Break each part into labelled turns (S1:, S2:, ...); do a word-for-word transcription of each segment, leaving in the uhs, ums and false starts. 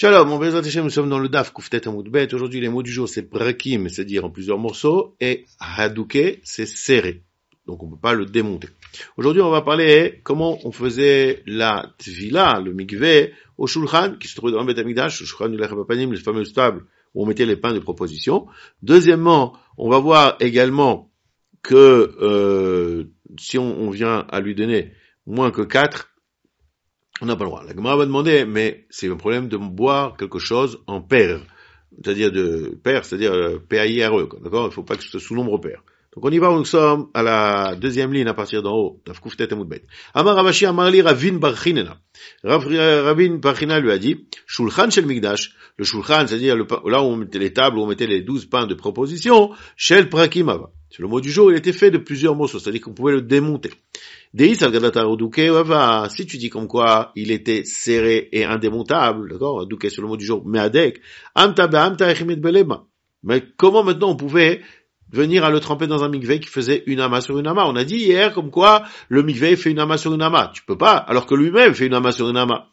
S1: Shalom, mon Bezrat Hashem, nous sommes dans le Daf Kuftet Amud Bet. Aujourd'hui, les mots du jour, c'est Prakim, c'est-à-dire en plusieurs morceaux, et Hadouké, c'est serré. Donc, on ne peut pas le démonter. Aujourd'hui, on va parler comment on faisait la Tvila, le Mikveh, au Shulchan, qui se trouvait dans le Bet Amikdash, le Shulchan du Lechem Apanim, le fameux table où on mettait les pains de proposition. Deuxièmement, on va voir également que euh, si on, on vient à lui donner moins que quatre, on n'a pas le droit. La Gemara va demander, mais c'est un problème de boire quelque chose en paire, c'est-à-dire de paire, c'est-à-dire euh, P A I R E, d'accord? Il ne faut pas que ce soit sous nombre pair. Donc on y va, nous sommes à la deuxième ligne à partir d'en haut, Daf Kuftet Amud Bet. Amar Ravashi Amar li Ravin Bar Chinena. Ravin Bar Chinena lui a dit, Shulchan Shel Mikdash, le Shulchan, c'est-à-dire le, là où on mettait les tables, où on mettait les douze pains de proposition, Shel Prakim Ava. C'est le mot du jour, il était fait de plusieurs morceaux, c'est-à-dire qu'on pouvait le démonter. Deis al-Gadat Aruduke Ava, si tu dis comme quoi il était serré et indémontable, d'accord, Aruduke c'est le mot du jour, Meadek, Amta Be'amta Echimit Belema. Mais comment maintenant on pouvait venir à le tremper dans un mikveh qui faisait une ama sur une ama? On a dit hier comme quoi le mikveh fait une ama sur une ama. Tu peux pas, alors que lui-même fait une ama sur une ama.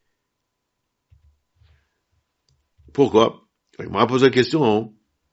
S1: Pourquoi? Il m'a posé la question, hein.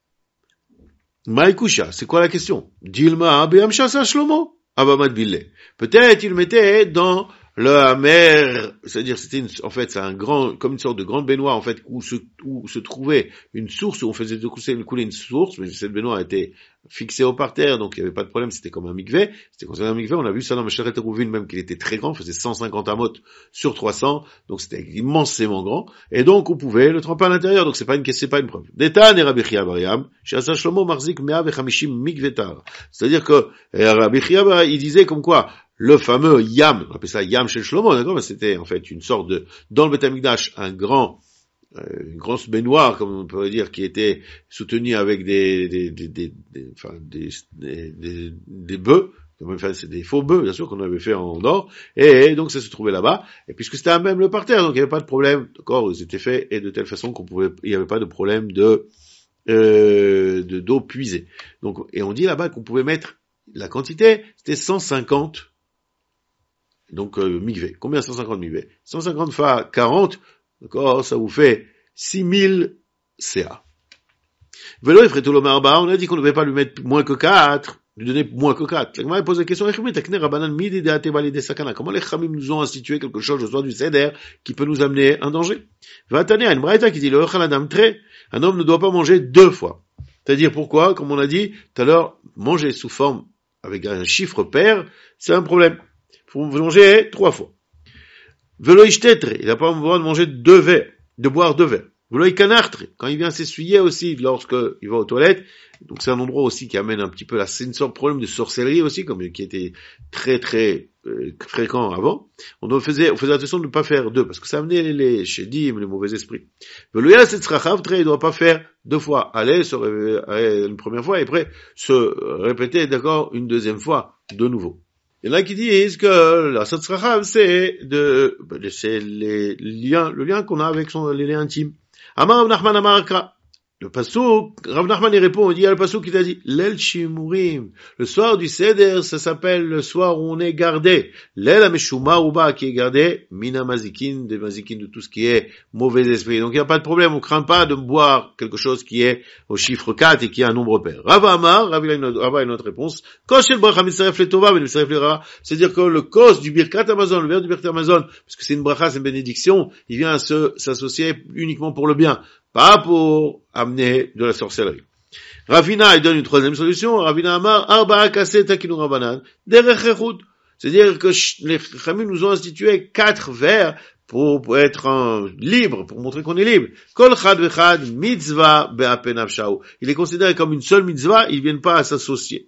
S1: Maïkoucha, c'est quoi la question? Dilma Be'amsha Sa Shlomo Abamad Bille. Peut-être il mettait dans la mer, c'est-à-dire c'était une, en fait c'est un grand, comme une sorte de grande baignoire en fait où se, où se trouvait une source où on faisait couler, couler une source, mais cette baignoire était fixée au parterre donc il n'y avait pas de problème, c'était comme un mikveh, c'était comme un mikveh, on a vu ça dans Masharet Rouvin même qu'il était très grand, faisait cent cinquante amot sur trois cents, donc c'était immensément grand, et donc on pouvait le tremper à l'intérieur, donc c'est pas une c'est pas une preuve. D'Etan et Rabbi Chia Bariam, Shasa Shlomo Marzik Mea Vechamishim Mikvetar. C'est-à-dire que Rabbi Chia il disait comme quoi le fameux Yam, on appelle ça Yam Shel Shlomo, d'accord, mais c'était en fait une sorte de, dans le Beth Amikdash, un grand, euh, une grosse baignoire, comme on pourrait dire, qui était soutenue avec des, des, des, des, des enfin, des, des, des, des bœufs, enfin, c'est des faux bœufs, bien sûr, qu'on avait fait en or, et donc ça se trouvait là-bas, et puisque c'était même le parterre, donc il n'y avait pas de problème, d'accord, ils étaient faits, et de telle façon qu'on pouvait, il n'y avait pas de problème de, euh, de, d'eau puisée. Donc, et on dit là-bas qu'on pouvait mettre, la quantité, c'était cent cinquante. Donc, euh, mikveh. Combien cent cinquante mikveh? cent cinquante fois quarante, d'accord, ça vous fait six mille C A. Velo Efretou Lomar Ba, on a dit qu'on ne devait pas lui mettre moins que quatre, lui donner moins que quatre. La Gemara pose la question, comment les Chamim nous ont institué quelque chose au soir du Seder qui peut nous amener un danger? Vatane a une braïta qui dit, le Echal Adam Tre, un homme ne doit pas manger deux fois. C'est-à-dire pourquoi? Comme on a dit tout à l'heure, manger sous forme avec un chiffre pair, c'est un problème. Il faut manger trois fois. Velo ishtetre, il n'a pas le droit de manger deux verres, de boire deux verres. Velo ikanartre, quand il vient s'essuyer aussi, lorsque il va aux toilettes, donc c'est un endroit aussi qui amène un petit peu là, c'est une sorte de problème de sorcellerie aussi, comme qui était très très euh, fréquent avant. On faisait, on faisait attention de ne pas faire deux, parce que ça amenait les, les chédim, les mauvais esprits. Velo yasetzrachav tre, il ne doit pas faire deux fois, aller se réveiller une première fois et après se répéter, d'accord, une deuxième fois, de nouveau. Il y en a qui disent que la Satzrachav, c'est de, c'est les liens, le lien qu'on a avec son, les liens intimes. Amar Rav Nachman Amar Akra. Le passouk, Rav Nachman y répond, il dit, il y a le passouk qui t'a dit, l'el shimurim. Le soir du Seder, ça s'appelle le soir où on est gardé. L'el ameshuma uba qui est gardé, mina mazikin, des mazikin de tout ce qui est mauvais esprit. Donc il n'y a pas de problème, on craint pas de boire quelque chose qui est au chiffre quatre et qui a un nombre pair. Rav Amar, Rav a une autre réponse. Koshel bracha mitzaref le tova, mais mitzaref le ra. C'est-à-dire que le kos du birkat Amazon, le verre du birkat Amazon, parce que c'est une bracha, c'est une bénédiction, il vient à se, s'associer uniquement pour le bien. Pas pour amener de la sorcellerie. Ravina, il donne une troisième solution. Ravina Amar, Arba'a Kaseh Takinu Rabanan, Derech Echut. C'est-à-dire que les Chamim nous ont institué quatre vers pour, pour être en, libre, pour montrer qu'on est libre. Kol Chad Vechad, Mitzvah Be'apen Avshao. Il est considéré comme une seule mitzvah, ils viennent pas à s'associer.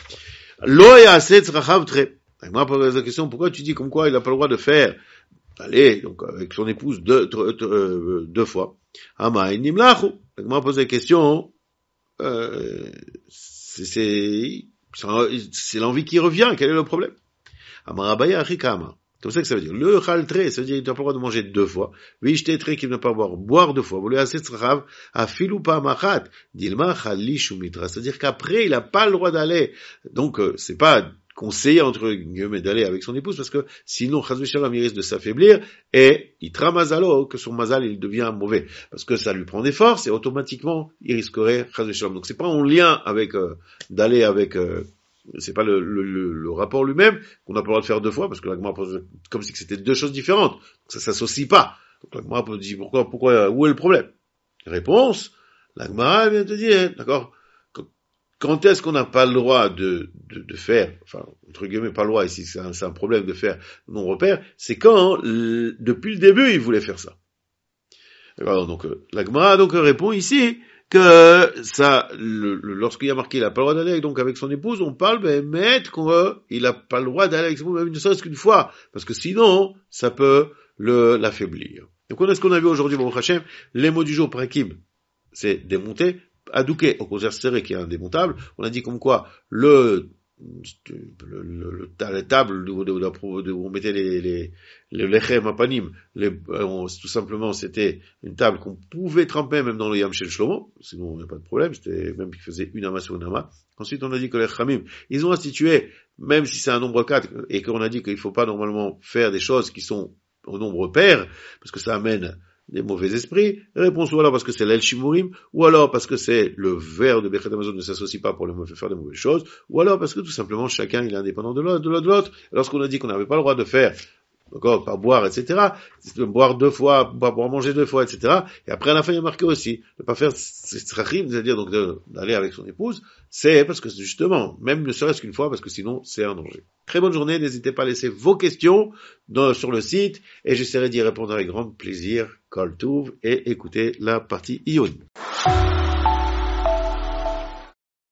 S1: Lo Ya'aseh Tzrachav Tre. Moi, pose la question, pourquoi tu dis comme quoi il n'a pas le droit de faire, allez, donc, avec son épouse deux, deux, deux, deux fois. Ama inimlachu. Moi pose la question, euh, c'est, c'est, c'est l'envie qui revient, quel est le problème? Amarabaya achikama. C'est comme ça que ça veut dire. Le chaltre, ça veut dire qu'il n'a pas le droit de manger deux fois. Vishtetre, qu'il n'a pas le droit de boire deux fois. Vous le assez tzrachav, afilu pa machat. Dilma chalish ou mitra. C'est-à-dire qu'après, il n'a pas le droit d'aller. Donc, euh, c'est pas conseiller, entre guillemets, d'aller avec son épouse, parce que sinon, chas v'shalom, il risque de s'affaiblir, et il tramazalo, que son mazal, il devient mauvais. Parce que ça lui prend des forces, et automatiquement, il risquerait chas v'shalom. Donc c'est pas en lien avec, euh, d'aller avec, euh, c'est pas le, le, le, le rapport lui-même, qu'on n'a pas le droit de faire deux fois, parce que la Gemara pose comme si c'était deux choses différentes. Donc ça s'associe pas. Donc la Gemara peut dire, pourquoi, pourquoi, où est le problème? Réponse, la Gemara vient te dire, d'accord? Quand est-ce qu'on n'a pas le droit de, de, de faire, enfin, entre guillemets, pas le droit ici, c'est un, c'est un problème de faire non-repère, c'est quand, l, depuis le début, il voulait faire ça. Alors, donc, euh, la Gemara, donc, répond ici que ça, le, le, lorsqu'il y a marqué, il n'a pas le droit d'aller donc avec son épouse, on parle, ben, mettre qu'il n'a pas le droit d'aller avec son épouse, même ne serait-ce qu'une fois, parce que sinon, ça peut le, l'affaiblir. Donc, on a ce qu'on a vu aujourd'hui, Baruch Hashem, les mots du jour, prakim, c'est démonter. Adouké, au contraire serré, qui est indémontable, on a dit comme quoi le, le, le, le la table où, où on mettait les, les, les lechem apanim, les, on, tout simplement c'était une table qu'on pouvait tremper même dans le yam shel Shlomo, sinon il n'y a pas de problème, c'était même qu'il faisait une ama sur une ama. Ensuite on a dit que les chamim, ils ont institué, même si c'est un nombre quatre, et qu'on a dit qu'il ne faut pas normalement faire des choses qui sont au nombre pair, parce que ça amène des mauvais esprits, réponse ou alors parce que c'est l'El Shimurim, ou alors parce que c'est le verre de Bechet Amazon ne s'associe pas pour le faire des mauvaises choses, ou alors parce que tout simplement chacun il est indépendant de l'autre, de l'autre, de l'autre. Lorsqu'on a dit qu'on n'avait pas le droit de faire, d'accord, pas boire, et cetera, boire deux fois, pas boire manger deux fois, et cetera. Et après à la fin il y a marqué aussi, ne pas faire strachim, c'est-à-dire donc de, d'aller avec son épouse, c'est parce que justement, même ne serait-ce qu'une fois, parce que sinon c'est un danger. Très bonne journée, n'hésitez pas à laisser vos questions dans, sur le site, et j'essaierai d'y répondre avec grand plaisir, Kol Tuv, et écoutez la partie Iyun.